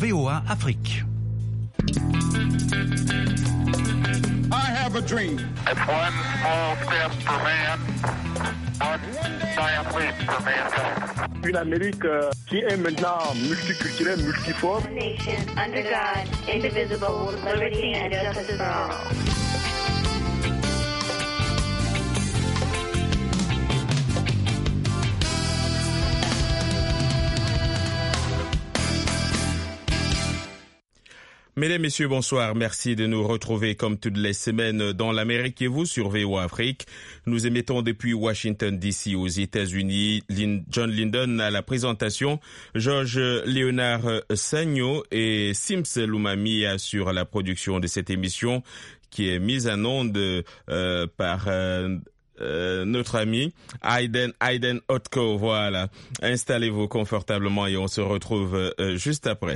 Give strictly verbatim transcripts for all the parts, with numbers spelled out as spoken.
V O A Afrique. I have a dream. It's one small step for man, one giant leap for mankind. Une Amérique euh, qui est maintenant multiculturelle, multiforme. Nation under God, indivisible, with liberty and justice for all. Mesdames, Messieurs, bonsoir. Merci de nous retrouver comme toutes les semaines dans l'Amérique et vous sur V O A Afrique. Nous émettons depuis Washington D C aux États-Unis. John Linden à la présentation, Georges Léonard Sagno et Sims Lumami sur la production de cette émission qui est mise en onde euh, par euh, Euh, notre ami Aiden Aiden Otko. Voilà, installez-vous confortablement et on se retrouve euh, juste après.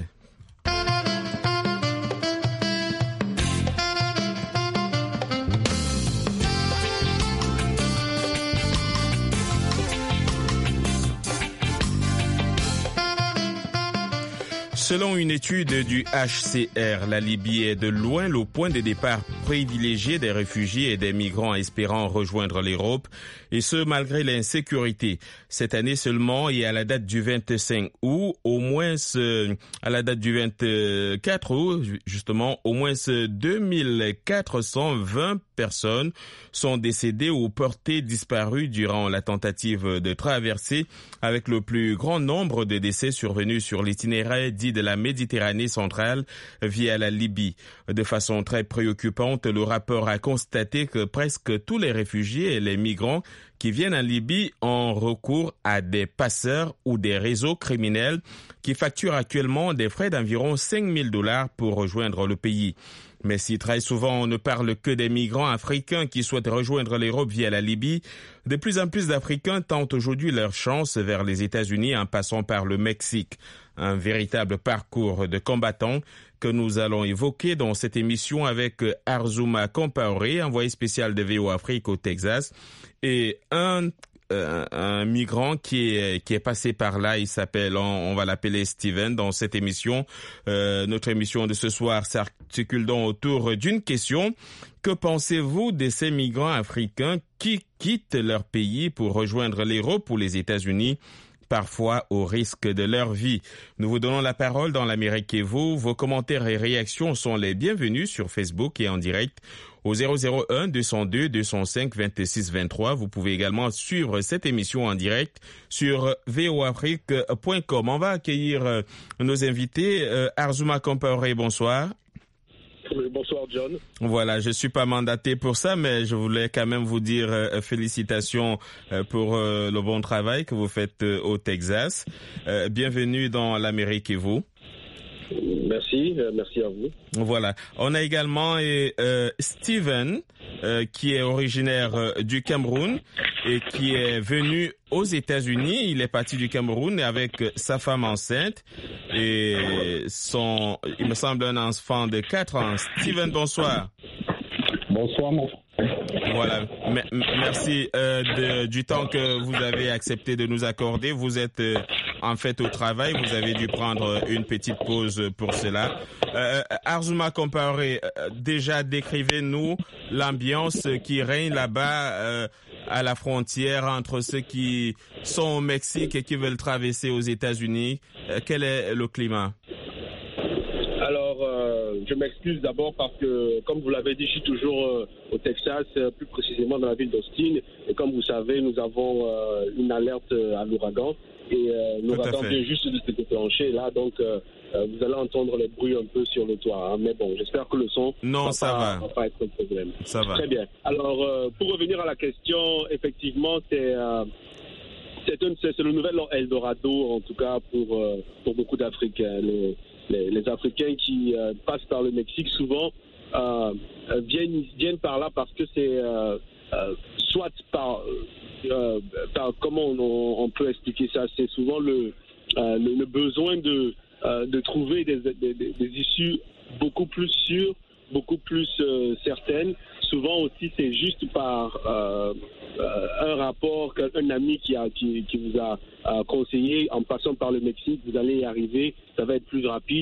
Selon une étude du H C R, la Libye est de loin le point de départ privilégié des réfugiés et des migrants espérant rejoindre l'Europe, et ce malgré l'insécurité. Cette année seulement et à la date du vingt-cinq août, au moins ce, à la date du vingt-quatre août, justement, au moins deux mille quatre cent vingt personnes sont décédées ou portées disparues durant la tentative de traversée, avec le plus grand nombre de décès survenus sur l'itinéraire dit de la Méditerranée centrale via la Libye. De façon très préoccupante, le rapport a constaté que presque tous les réfugiés et les migrants qui viennent en Libye ont recours à des passeurs ou des réseaux criminels qui facturent actuellement des frais d'environ cinq mille dollars pour rejoindre le pays. Mais si très souvent on ne parle que des migrants africains qui souhaitent rejoindre l'Europe via la Libye, de plus en plus d'Africains tentent aujourd'hui leur chance vers les États-Unis en passant par le Mexique. Un véritable parcours de combattants que nous allons évoquer dans cette émission avec Arzuma Compaoré, envoyé spécial de V O A Afrique au Texas, et un Euh, un migrant qui est qui est passé par là. Il s'appelle, on, on va l'appeler Steven dans cette émission. Euh, notre émission de ce soir s'articule donc autour d'une question. Que pensez-vous de ces migrants africains qui quittent leur pays pour rejoindre l'Europe ou les États-Unis, parfois au risque de leur vie? Nous vous donnons la parole dans l'Amérique et vous. Vos commentaires et réactions sont les bienvenus sur Facebook et en direct au zéro zéro un deux zéro deux deux zéro cinq vingt-six vingt-trois. Vous pouvez également suivre cette émission en direct sur v o afrique point com. On va accueillir euh, nos invités. Euh, Arzuma Compaoré, bonsoir. Oui, bonsoir John. Voilà, je suis pas mandaté pour ça, mais je voulais quand même vous dire euh, félicitations euh, pour euh, le bon travail que vous faites euh, au Texas. Euh, bienvenue dans l'Amérique et vous. Merci, euh, merci à vous. Voilà. On a également euh, Steven, euh, qui est originaire euh, du Cameroun et qui est venu aux États-Unis. Il est parti du Cameroun avec sa femme enceinte et son, il me semble, un enfant de quatre ans. Steven, bonsoir. Bonsoir, mon frère. Voilà, M- merci euh, de, du temps que vous avez accepté de nous accorder. Vous êtes euh, en fait au travail, vous avez dû prendre une petite pause pour cela. Euh, Arzuma Compaoré, euh, déjà décrivez-nous l'ambiance qui règne là-bas euh, à la frontière entre ceux qui sont au Mexique et qui veulent traverser aux États-Unis. Euh, quel est le climat? Alors, euh, je m'excuse d'abord parce que, comme vous l'avez dit, je suis toujours euh, au Texas, euh, plus précisément dans la ville d'Austin. Et comme vous savez, nous avons euh, une alerte à l'ouragan. Et euh, l'ouragan vient juste de se déclencher là, donc euh, euh, vous allez entendre les bruits un peu sur le toit. Hein. Mais bon, j'espère que le son non, va, ça pas, va. va pas être un problème. Ça va. Très bien. Alors, euh, pour revenir à la question, effectivement, c'est... Euh, C'est, un, c'est, c'est le nouvel Eldorado, en tout cas, pour, euh, pour beaucoup d'Africains. Les, les, les Africains qui euh, passent par le Mexique, souvent, euh, viennent, viennent par là parce que c'est euh, euh, soit par, euh, par... Comment on, on peut expliquer ça? C'est souvent le, euh, le, le besoin de, euh, de trouver des, des, des, des issues beaucoup plus sûres, beaucoup plus euh, certaines. Souvent aussi, c'est juste par euh, euh, un rapport, un ami qui, a, qui, qui vous a euh, conseillé, en passant par le Mexique, vous allez y arriver, ça va être plus rapide.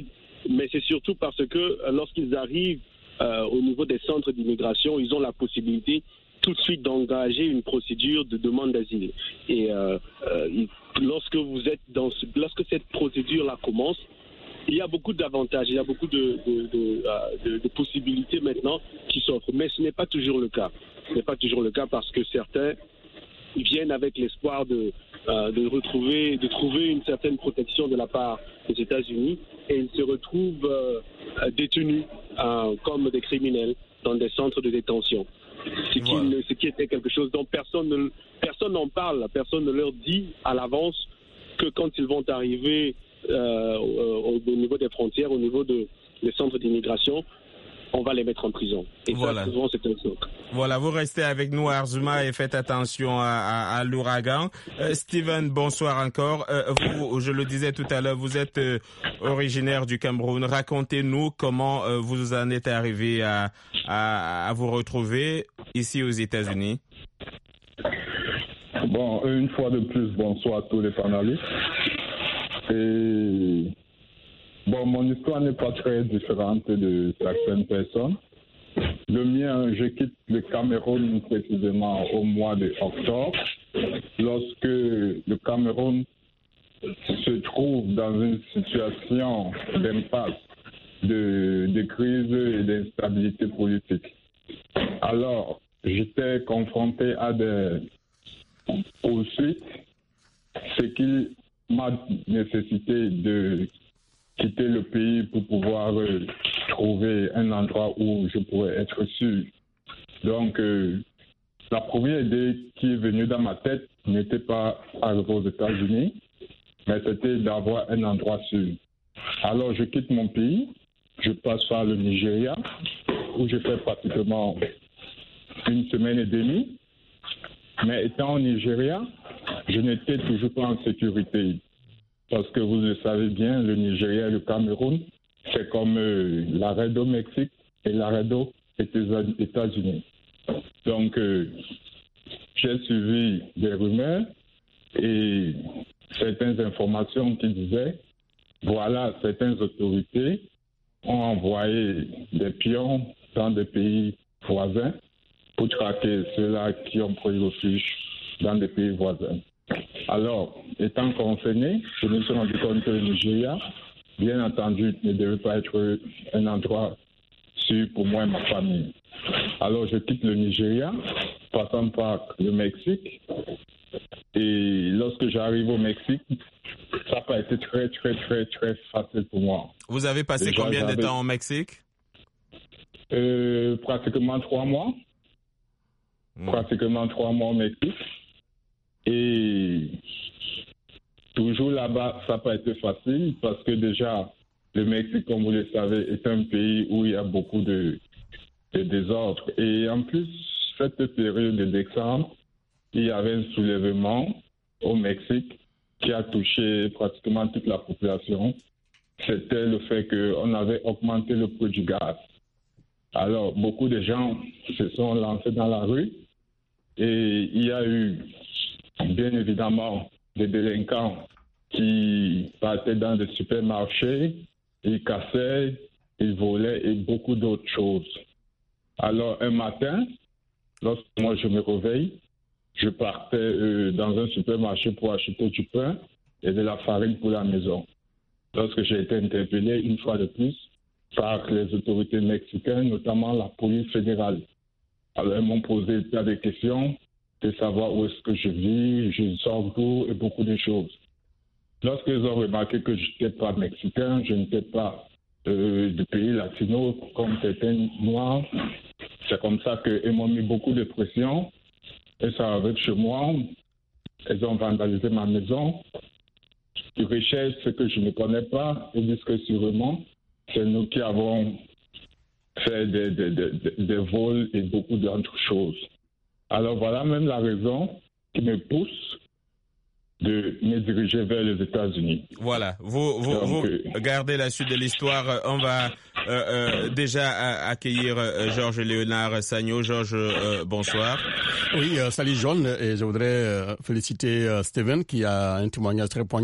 mais c'est surtout parce que euh, lorsqu'ils arrivent euh, au niveau des centres d'immigration, ils ont la possibilité tout de suite d'engager une procédure de demande d'asile. Et euh, euh, lorsque vous êtes dans ce, lorsque cette procédure-là commence, il y a beaucoup d'avantages, il y a beaucoup de, de, de, de, de possibilités maintenant qui s'offrent. Mais ce n'est pas toujours le cas. Ce n'est pas toujours le cas parce que certains viennent avec l'espoir de, euh, de retrouver, de trouver une certaine protection de la part des États-Unis et ils se retrouvent euh, détenus euh, comme des criminels dans des centres de détention. Ce qui, voilà. ce qui était quelque chose dont personne ne, personne n'en parle, personne ne leur dit à l'avance que quand ils vont arriver euh, au, au niveau des frontières, au niveau de, des centres d'immigration, on va les mettre en prison. Et voilà. ça, souvent, c'est un choc. Voilà, vous restez avec nous, Arzuma, et faites attention à, à, à l'ouragan. Euh, Steven, bonsoir encore. Euh, vous, je le disais tout à l'heure, vous êtes euh, originaire du Cameroun. Racontez-nous comment euh, vous en êtes arrivé à, à, à vous retrouver ici aux États-Unis. Bon, une fois de plus, bonsoir à tous les panélistes. Et... Bon, mon histoire n'est pas très différente de certaines personnes. Le mien, je quitte le Cameroun précisément au mois d'octobre, lorsque le Cameroun se trouve dans une situation d'impasse, de, de crise et d'instabilité politique. Alors, j'étais confronté à des poursuites, ce qui m'a nécessité de quitter le pays pour pouvoir euh, trouver un endroit où je pourrais être sûr. Donc, euh, la première idée qui est venue dans ma tête n'était pas arriver aux États-Unis, mais c'était d'avoir un endroit sûr. Alors, je quitte mon pays, je passe par le Nigeria, où je fais pratiquement une semaine et demie. Mais étant au Nigeria, je n'étais toujours pas en sécurité. Parce que vous le savez bien, le Nigeria et le Cameroun, c'est comme euh, l'arrêt au Mexique et l'arrêt aux États-Unis. Donc, euh, j'ai suivi des rumeurs et certaines informations qui disaient, voilà, certaines autorités ont envoyé des pions dans des pays voisins pour traquer ceux-là qui ont pris refuge dans des pays voisins. Alors, étant concerné, je me suis rendu compte que le Nigeria, bien entendu, ne devait pas être un endroit sûr pour moi et ma famille. Alors, je quitte le Nigeria, passant par le Mexique. Et lorsque j'arrive au Mexique, ça n'a pas été très, très, très, très facile pour moi. Vous avez passé Déjà, combien de temps au Mexique? euh, Pratiquement trois mois. Mmh. Pratiquement trois mois au Mexique. Et toujours là-bas, ça n'a pas été facile parce que déjà, le Mexique, comme vous le savez, est un pays où il y a beaucoup de, de désordre. Et en plus, cette période de décembre, il y avait un soulèvement au Mexique qui a touché pratiquement toute la population. C'était le fait qu'on avait augmenté le prix du gaz. Alors, beaucoup de gens se sont lancés dans la rue et il y a eu bien évidemment des délinquants qui partaient dans des supermarchés, ils cassaient, ils volaient et beaucoup d'autres choses. Alors un matin, lorsque moi je me réveille, je partais euh, dans un supermarché pour acheter du pain et de la farine pour la maison. Lorsque j'ai été interpellé une fois de plus par les autorités mexicaines, notamment la police fédérale. Alors elles m'ont posé un tas de questions, de savoir où est-ce que je vis, je sors d'où et beaucoup de choses. Lorsqu'ils ont remarqué que je n'étais pas mexicain, je n'étais pas euh, de pays latino comme certains noirs, c'est comme ça qu'ils m'ont mis beaucoup de pression. Et ça arrive chez moi, ils ont vandalisé ma maison, ils recherchent ce que je ne connais pas et disent que sûrement, c'est nous qui avons fait des, des, des, des vols et beaucoup d'autres choses. Alors voilà même la raison qui me pousse de me diriger vers les États-Unis. Voilà, vous, vous, Donc, vous euh... gardez la suite de l'histoire. On va euh, euh, déjà accueillir euh, Georges Léonard Sagno. Georges, euh, bonsoir. Oui, euh, salut John, et je voudrais euh, féliciter euh, Steven qui a un témoignage très poignant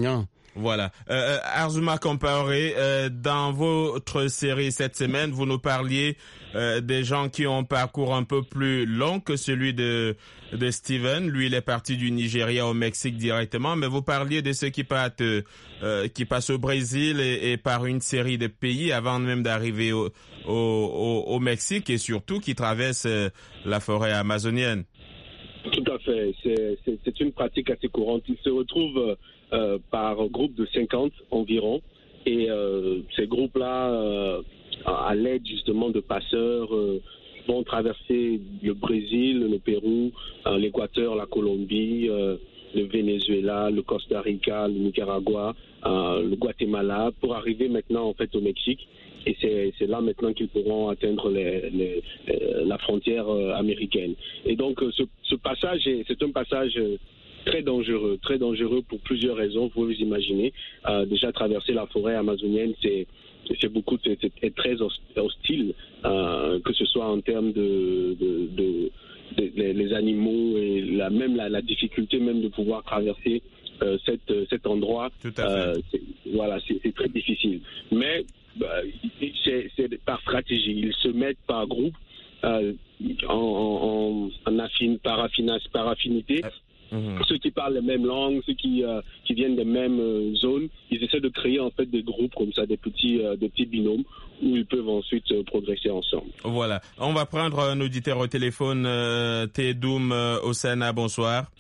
Voilà. Euh, Arzuma Compaoré, euh, dans votre série cette semaine, vous nous parliez euh, des gens qui ont un parcours un peu plus long que celui de, de Steven. Lui, il est parti du Nigeria au Mexique directement, mais vous parliez de ceux qui partent, euh, qui passent au Brésil et, et par une série de pays avant même d'arriver au, au, au, au Mexique et surtout qui traversent euh, la forêt amazonienne. Tout à fait. C'est, c'est, c'est une pratique assez courante. Ils se retrouvent euh, par groupe de cinquante environ. Et euh, ces groupes-là, euh, à l'aide justement de passeurs, euh, vont traverser le Brésil, le Pérou, euh, l'Équateur, la Colombie, euh, le Venezuela, le Costa Rica, le Nicaragua, euh, le Guatemala, pour arriver maintenant en fait au Mexique. Et c'est, c'est là maintenant qu'ils pourront atteindre les, les, euh, la frontière euh, américaine. Et donc euh, ce, ce passage, est, c'est un passage euh, très dangereux, très dangereux pour plusieurs raisons, vous vous imaginez. Euh, déjà traverser la forêt amazonienne, c'est, c'est beaucoup, c'est, c'est très hostile, euh, que ce soit en termes de, de, de, de, de les animaux et la, même la, la difficulté même de pouvoir traverser euh, cette, cet endroit. Tout à fait. Euh, c'est, voilà, c'est, c'est très difficile. Mais Bah, c'est, c'est par stratégie. Ils se mettent par groupe, euh, en, en, en affine, par, affinas, par affinité. Mmh. Ceux qui parlent les mêmes langues, ceux qui, euh, qui viennent des mêmes euh, zones, ils essaient de créer en fait des groupes comme ça, des petits, euh, des petits binômes où ils peuvent ensuite euh, progresser ensemble. Voilà. On va prendre un auditeur au téléphone, euh, Tedoum euh, au Sénat. Bonsoir.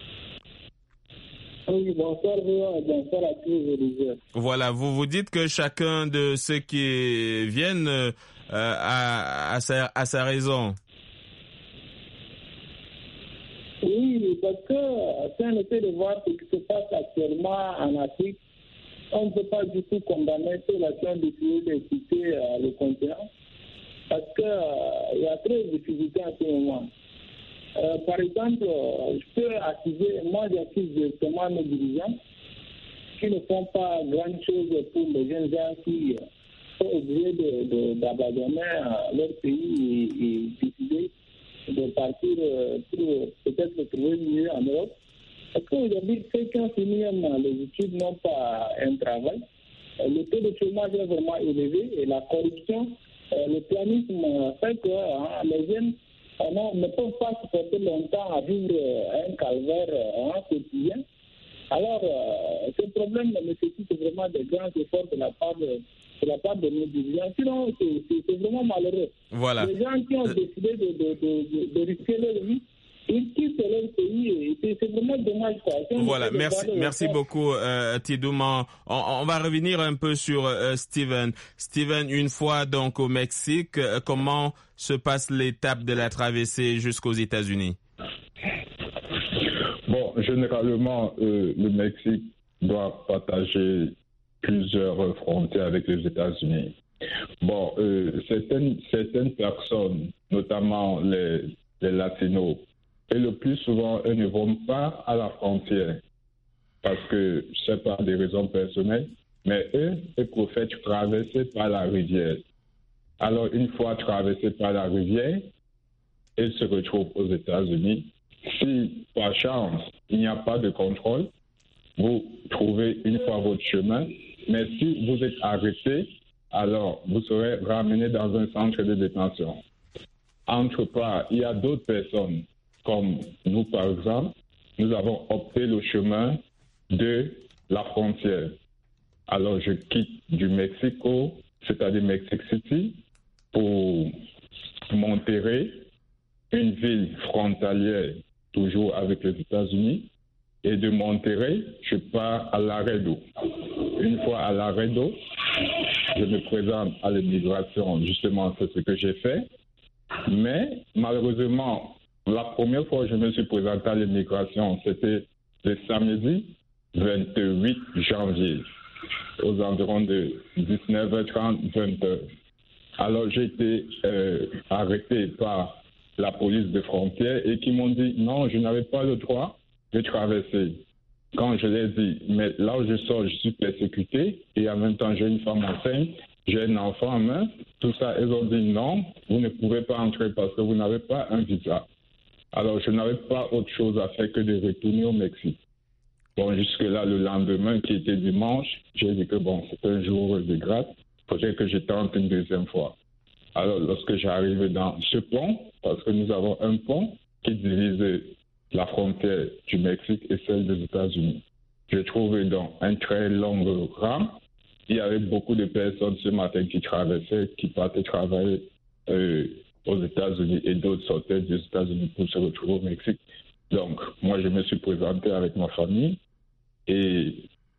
Oui, bonsoir, bonsoir à tous les auditeurs. Voilà, vous vous dites que chacun de ceux qui viennent euh, a, a, sa, a sa raison. Oui, parce que si on essaie de voir ce qui se passe actuellement en Afrique, on ne peut pas du tout condamner ceux qui ont décidé de quitter euh, le continent, parce qu'il euh, y a très de difficultés en ce moment. Euh, par exemple, euh, je peux accuser, moi j'accuse directement mes dirigeants qui ne font pas grand chose pour les jeunes gens qui euh, sont obligés de, de, d'abandonner euh, leur pays et, et décider de partir euh, pour peut-être trouver mieux en Europe. Parce qu'aujourd'hui, ceux qui ont fini les études n'ont pas un travail. Euh, le taux de chômage est vraiment élevé et la corruption, euh, le planisme fait que hein, les jeunes non, ne peuvent pas supporter longtemps à vivre un calvaire hein, quotidien. Alors, euh, ce problème nécessite vraiment de grands efforts de la part de, de, la part de nos dirigeants. Sinon, c'est, c'est, c'est vraiment malheureux. Voilà. Les gens qui ont euh... décidé de, de, de, de risquer leur vie, ils quittent leur pays et c'est, c'est vraiment dommage. Quoi. Voilà, merci, merci beaucoup euh, Tedoum. On, on va revenir un peu sur euh, Steven. Steven, une fois donc au Mexique, euh, comment se passe l'étape de la traversée jusqu'aux États-Unis? Bon, généralement, euh, le Mexique doit partager plusieurs frontières avec les États-Unis. Bon, euh, certaines, certaines personnes, notamment les, les Latinos, et le plus souvent, eux ne vont pas à la frontière parce que c'est pas des raisons personnelles, mais eux, ils préfèrent traverser par la rivière. Alors, une fois traversés par la rivière, ils se retrouvent aux États-Unis. Si, par chance, il n'y a pas de contrôle, vous trouvez une fois votre chemin, mais si vous êtes arrêté, alors vous serez ramené dans un centre de détention. Entre part, il y a d'autres personnes, comme nous par exemple, nous avons opté le chemin de la frontière. Alors je quitte du Mexico, c'est-à-dire Mexico City, pour Monterrey, une ville frontalière toujours avec les États-Unis. Et de Monterrey, je pars à Laredo. Une fois à Laredo, je me présente à l'immigration. Justement, c'est ce que j'ai fait. Mais malheureusement, la première fois que je me suis présenté à l'immigration, c'était le samedi vingt-huit janvier, aux environs de dix-neuf heures trente, vingt heures. Alors j'ai été euh, arrêté par la police de frontière et qui m'ont dit non, je n'avais pas le droit de traverser. Quand je leur ai dit, mais là où je sors, je suis persécuté et en même temps j'ai une femme enceinte, j'ai un enfant en main, tout ça, ils ont dit non, vous ne pouvez pas entrer parce que vous n'avez pas un visa. Alors je n'avais pas autre chose à faire que de retourner au Mexique. Bon, jusque-là, le lendemain, qui était dimanche, j'ai dit que bon, c'était un jour de grâce. Il faudrait que je tente une deuxième fois. Alors, lorsque j'arrive dans ce pont, parce que nous avons un pont qui divise la frontière du Mexique et celle des États-Unis, j'ai trouvé donc un très long rang. Il y avait beaucoup de personnes ce matin qui traversaient, qui partaient travailler euh, aux États-Unis et d'autres sortaient des États-Unis pour se retrouver au Mexique. Donc, moi, je me suis présenté avec ma famille et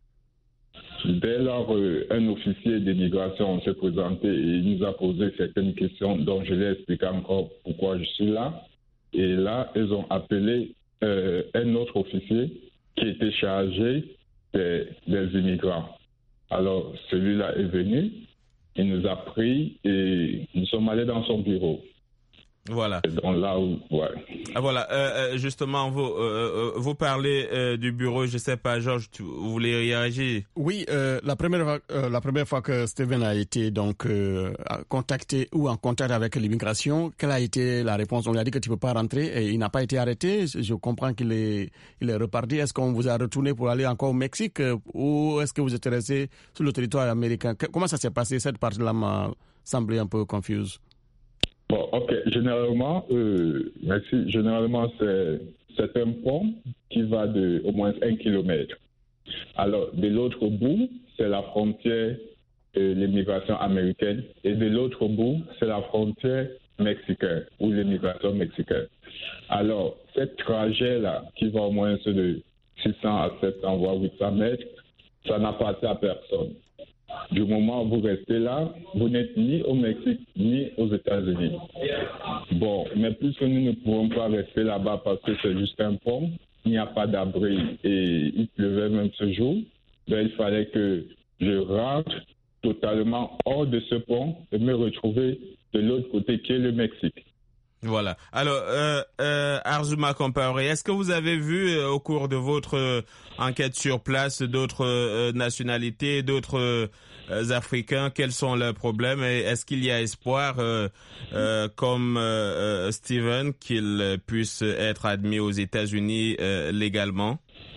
dès lors, euh, un officier d'immigration s'est présenté et il nous a posé certaines questions dont je lui ai expliqué encore pourquoi je suis là. Et là, ils ont appelé euh, un autre officier qui était chargé des, des immigrants. Alors, celui-là est venu, il nous a pris et nous sommes allés dans son bureau. Voilà. Donc là où, ouais. Ah, voilà. Euh, justement, vous, euh, vous parlez euh, du bureau. Je sais pas, Georges, tu, vous voulez réagir? Oui, euh, la première fois, euh, la première fois que Steven a été donc euh, contacté ou en contact avec l'immigration, quelle a été la réponse? On lui a dit que tu peux pas rentrer et il n'a pas été arrêté. Je comprends qu'il est, il est reparti. Est-ce qu'on vous a retourné pour aller encore au Mexique euh, ou est-ce que vous êtes resté sur le territoire américain? Comment ça s'est passé? Cette partie-là m'a semblé un peu confuse. Bon, ok. Généralement, euh, merci. Généralement, c'est, c'est un pont qui va de au moins un kilomètre. Alors, de l'autre bout, c'est la frontière de l'immigration américaine et de l'autre bout, c'est la frontière mexicaine ou l'immigration mexicaine. Alors, ce trajet-là, qui va au moins de six cents à sept cents, voire huit cents mètres, ça n'appartient à personne. Du moment où vous restez là, vous n'êtes ni au Mexique ni aux États-Unis. Bon, mais puisque nous ne pouvons pas rester là-bas parce que c'est juste un pont, il n'y a pas d'abri et il pleuvait même ce jour, ben, il fallait que je rentre totalement hors de ce pont et me retrouver de l'autre côté qui est le Mexique. Voilà. Alors, euh, euh, Arzuma Compaoré, est-ce que vous avez vu euh, au cours de votre euh, enquête sur place d'autres euh, nationalités, d'autres euh, Africains? Quels sont leurs problèmes et est-ce qu'il y a espoir, euh, euh, comme euh, Steven, qu'ils puissent être admis aux États-Unis euh, légalement?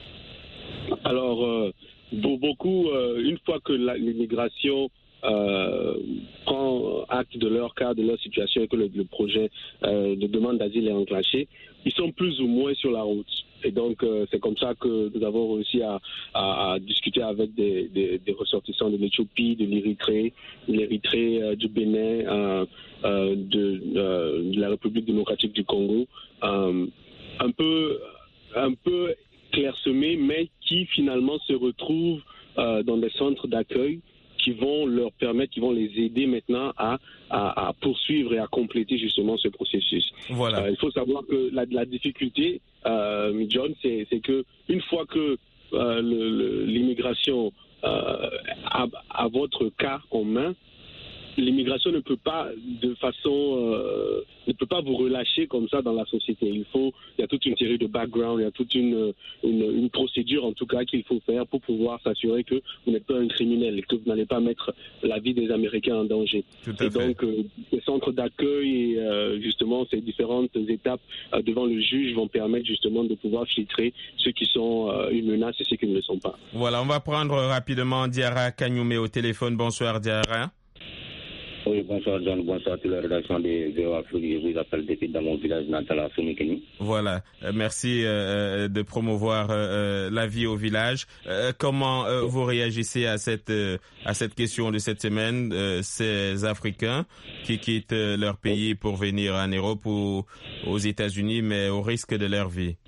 Alors, euh, pour beaucoup, euh, une fois que la, l'immigration Euh, prend acte de leur cas, de leur situation et que le, le projet euh, de demande d'asile est enclenché, ils sont plus ou moins sur la route. Et donc, euh, c'est comme ça que nous avons réussi à, à, à discuter avec des, des, des ressortissants de l'Éthiopie, de l'Érythrée, de l'Érythrée, euh, du Bénin, euh, euh, de, euh, de la République démocratique du Congo, euh, un peu, un peu clairsemés, mais qui finalement se retrouvent euh, dans des centres d'accueil qui vont leur permettre, qui vont les aider maintenant à, à, à poursuivre et à compléter justement ce processus. Voilà. Euh, il faut savoir que la, la difficulté, euh, John, c'est, c'est que une fois que euh, le, le, l'immigration euh, a, a votre cas en main, l'immigration ne peut pas de façon euh, ne peut pas vous relâcher comme ça dans la société. Il faut, il y a toute une série de background, il y a toute une, une, une procédure en tout cas qu'il faut faire pour pouvoir s'assurer que vous n'êtes pas un criminel et que vous n'allez pas mettre la vie des Américains en danger. Tout à et fait. donc, euh, les centres d'accueil et euh, justement ces différentes étapes euh, devant le juge vont permettre justement de pouvoir filtrer ceux qui sont euh, une menace et ceux qui ne le sont pas. Voilà, on va prendre rapidement Diarra Kagnoumé au téléphone. Bonsoir Diarra. Oui, bonsoir John, bonsoir à toute la rédaction de V O Afrique. Je vous appelle depuis dans mon village natal à Soumikeni. Voilà, euh, merci euh, de promouvoir euh, la vie au village. Euh, comment euh, vous réagissez à cette euh, à cette question de cette semaine, euh, ces Africains qui quittent euh, leur pays pour venir en Europe ou aux États-Unis, mais au risque de leur vie?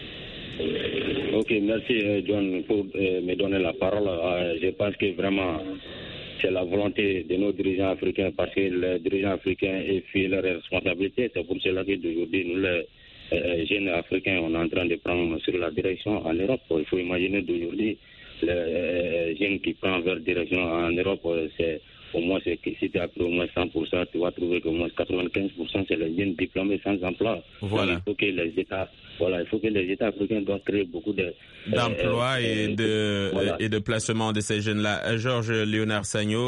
Ok, merci John pour euh, me donner la parole. Euh, je pense que vraiment c'est la volonté de nos dirigeants africains parce que les dirigeants africains fuient leurs responsabilités. C'est pour cela que d'aujourd'hui, nous, les euh, jeunes africains, on est en train de prendre sur la direction en Europe. Il faut imaginer d'aujourd'hui, les euh, jeunes qui prennent leur direction en Europe, c'est au moins, c'est que si tu as pris au moins cent pour cent, tu vas trouver qu'au moins quatre-vingt-quinze pour cent, c'est les jeunes diplômés sans emploi. Voilà. Donc, il faut que les États, voilà, il faut que les États africains doivent créer beaucoup de d'emplois euh, et de voilà. et de placement de ces jeunes-là. Georges Léonard Sagno,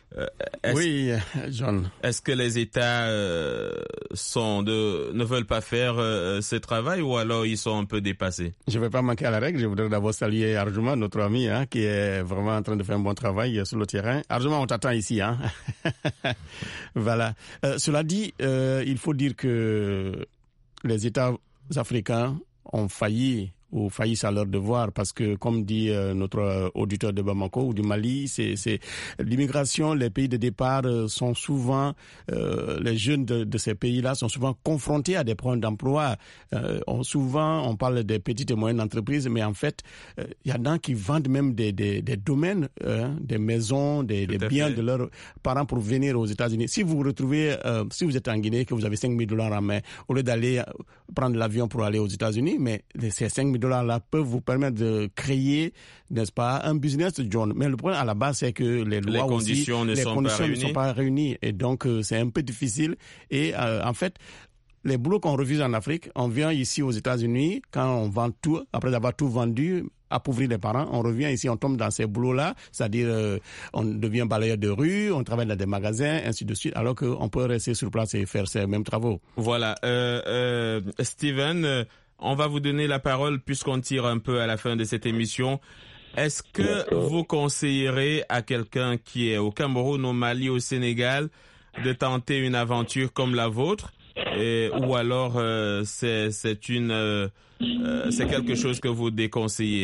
Euh, oui, John. Est-ce que les États euh, sont de, ne veulent pas faire euh, ce travail ou alors ils sont un peu dépassés? Je ne vais pas manquer à la règle. Je voudrais d'abord saluer Arjuma, notre ami, hein, qui est vraiment en train de faire un bon travail sur le terrain. Arjuma, on t'attend ici. Hein. Voilà. Euh, cela dit, euh, il faut dire que les États africains ont failli ou faillissent à leur devoir parce que, comme dit euh, notre auditeur de Bamako ou du Mali, c'est, c'est l'immigration, les pays de départ euh, sont souvent, euh, les jeunes de, de ces pays-là sont souvent confrontés à des problèmes d'emploi. Euh, on, souvent, on parle des petites et moyennes entreprises, mais en fait, il euh, y en a qui vendent même des, des, des domaines, euh, des maisons, des, des biens fait. de leurs parents pour venir aux États-Unis. Si vous vous retrouvez, euh, si vous êtes en Guinée, que vous avez cinq mille dollars en main, au lieu d'aller prendre l'avion pour aller aux États-Unis, mais ces cinq mille dollars-là peuvent vous permettre de créer, n'est-ce pas, un business, John. Mais le problème à la base, c'est que les lois les conditions, aussi, ne, les sont conditions pas ne sont pas réunies. Et donc, euh, c'est un peu difficile. Et euh, en fait, les boulots qu'on refuse en Afrique, on vient ici aux États-Unis, quand on vend tout, après avoir tout vendu, appauvrir les parents, on revient ici, on tombe dans ces boulots-là, c'est-à-dire euh, on devient balayeur de rue, on travaille dans des magasins, ainsi de suite, alors qu'on peut rester sur place et faire ces mêmes travaux. Voilà. Euh, euh, Steven, euh, on va vous donner la parole puisqu'on tire un peu à la fin de cette émission. Est-ce que vous conseillerez à quelqu'un qui est au Cameroun, au Mali, au Sénégal, de tenter une aventure comme la vôtre, et, ou alors euh, c'est, c'est une euh, euh, c'est quelque chose que vous déconseillez?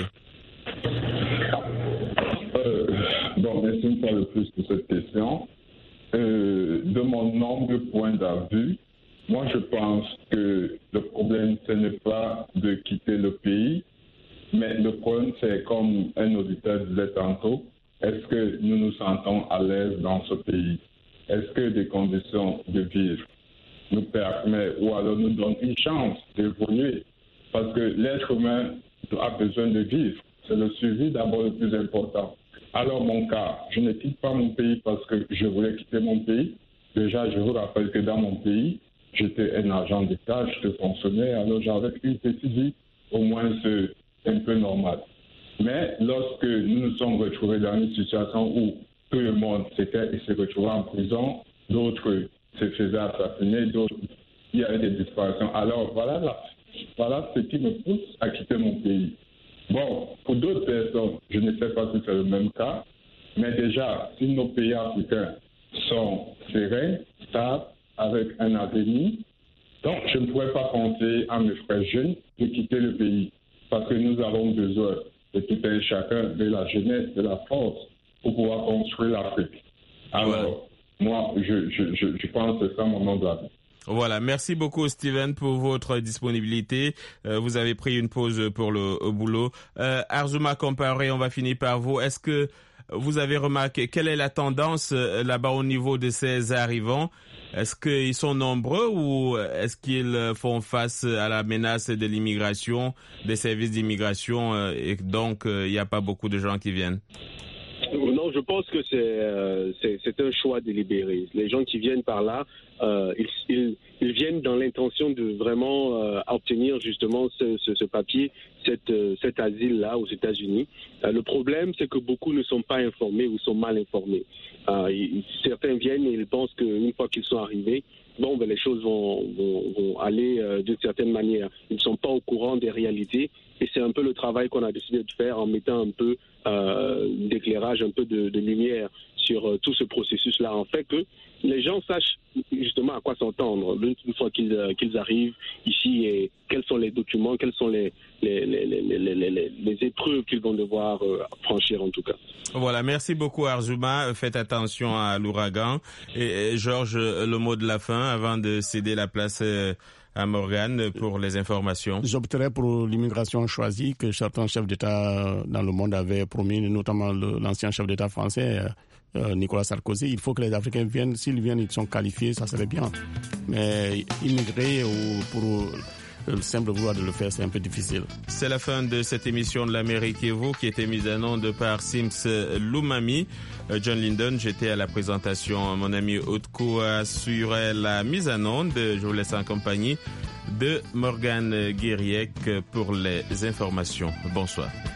euh, Bon, merci une fois de plus pour cette question. Euh, de mon humble point de vue, moi je pense que le problème ce n'est pas de quitter le pays, mais le problème c'est, comme un auditeur disait tantôt, est-ce que nous nous sentons à l'aise dans ce pays? Est-ce que des conditions de vivre nous permettent ou alors nous donnent une chance d'évoluer? Parce que l'être humain a besoin de vivre. C'est le suivi d'abord le plus important. Alors mon cas, je ne quitte pas mon pays parce que je voulais quitter mon pays. Déjà, je vous rappelle que dans mon pays, j'étais un agent d'État, j'étais fonctionnaire, alors j'avais une petite vie au moins un peu normale. Mais lorsque nous nous sommes retrouvés dans une situation où tout le monde s'était et s'est retrouvé en prison, d'autres se faisaient assassiner, d'autres, il y avait des disparitions. Alors voilà, là, voilà ce qui me pousse à quitter mon pays. Bon, pour d'autres personnes, je ne sais pas si c'est le même cas, mais déjà, si nos pays africains sont sereins, stables, avec un avenir, donc je ne pourrais pas conseiller à mes frères jeunes de quitter le pays, parce que nous avons besoin de tout un chacun, de la jeunesse, de la force, pour pouvoir construire l'Afrique. Alors, moi, je, je, je, je pense que c'est ça mon nom de la vie. Voilà, merci beaucoup Steven pour votre disponibilité. Euh, vous avez pris une pause pour le, le boulot. Euh, Arjuma Compaoré, on va finir par vous. Est-ce que vous avez remarqué quelle est la tendance euh, là-bas au niveau de ces arrivants? Est-ce qu'ils sont nombreux ou est-ce qu'ils font face à la menace de l'immigration, des services d'immigration euh, et donc il euh, n'y a pas beaucoup de gens qui viennent? Non, je pense que c'est, euh, c'est, c'est un choix délibéré. Les gens qui viennent par là, euh, ils, ils, ils viennent dans l'intention de vraiment euh, obtenir justement ce, ce, ce papier, cette, euh, cet asile-là aux États-Unis. Euh, le problème, c'est que beaucoup ne sont pas informés ou sont mal informés. Euh, ils, certains viennent et ils pensent qu'une fois qu'ils sont arrivés, bon, ben, les choses vont, vont, vont aller euh, d'une certaine manière. Ils ne sont pas au courant des réalités et c'est un peu le travail qu'on a décidé de faire en mettant un peu euh, d'éclairage, un peu de, de lumière sur euh, tout ce processus-là, en fait que les gens sachent justement à quoi s'entendre une fois qu'ils, euh, qu'ils arrivent ici et quels sont les documents, quelles sont les, les, les, les, les, les, les, les épreuves qu'ils vont devoir euh, franchir en tout cas. Voilà, merci beaucoup Arjuma. Faites attention à l'ouragan. Et, et Georges, le mot de la fin avant de céder la place euh, à Morgane pour les informations. J'opterais pour l'immigration choisie que certains chefs d'État dans le monde avaient promis, notamment le, l'ancien chef d'État français, euh, Nicolas Sarkozy. Il faut que les Africains viennent. S'ils viennent, ils sont qualifiés, ça serait bien. Mais immigrer ou pour le simple vouloir de le faire, c'est un peu difficile. C'est la fin de cette émission de l'Amérique et vous qui était mise en onde par Sims Lumami. John Linden, j'étais à la présentation. Mon ami Otko assurait la mise en onde. Je vous laisse en compagnie de Morgane Guériec pour les informations. Bonsoir.